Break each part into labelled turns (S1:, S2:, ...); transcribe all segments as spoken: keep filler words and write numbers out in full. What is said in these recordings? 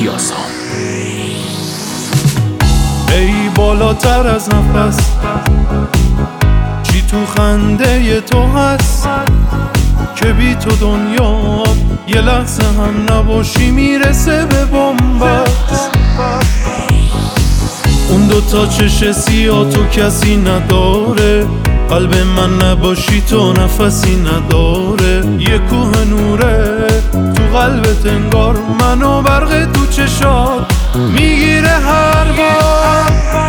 S1: کیاسام.
S2: ای بالاتر از نفس چی تو خنده تو هست که بی تو دنیا یه لحظه هم نباشی میرسه به بنبست. اون دوتا چش سیاه تو کسی نداره، قلب من نباشی تو نفسی نداره. یه کوه نوره تو قلبت انگار منو برق تو چشات میگیره هر بار.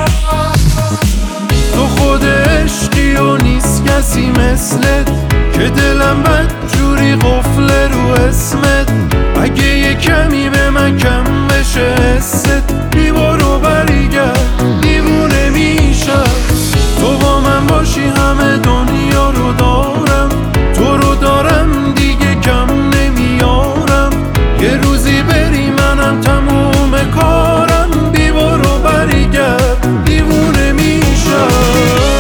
S2: تو خود عشقی و نیست کسی مثلت که دلم بد جوری قفله رو اسمت. اگه یه کمی به من کم بشه حست بی برو بریگرد دیوونه میشم. تو با من باشی همه دنیا رو دارم، تو رو دارم دیگه کم نمیارم. یه روزی بری منم تموم کارم بی برو بریگرد دیوونه میشم.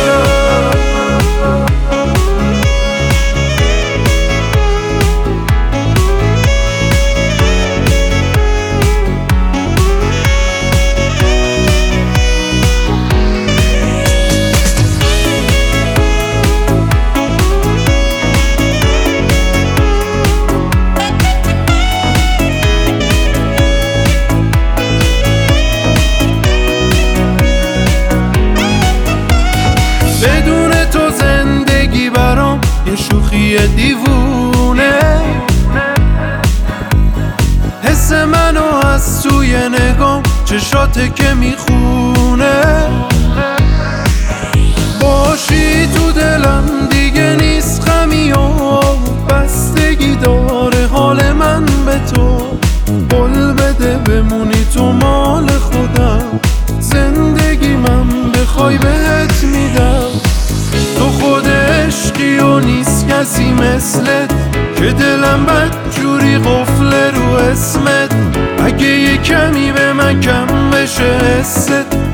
S2: بدون تو زندگی برام یه شوخی دیوونه. حس منو از توی نگام چشاته که میخونه. باشی تو دلم دیگه نیست غمی و بستگی داره حال من به تو. قول بده بمونی تو مال خودم، زندگی من بخوای بهت میدم. تو خود عشقی و نیست کسی مثلت که دلم بد جوری قفله رو اسمت. اگه یه کمی به من کم بشه حست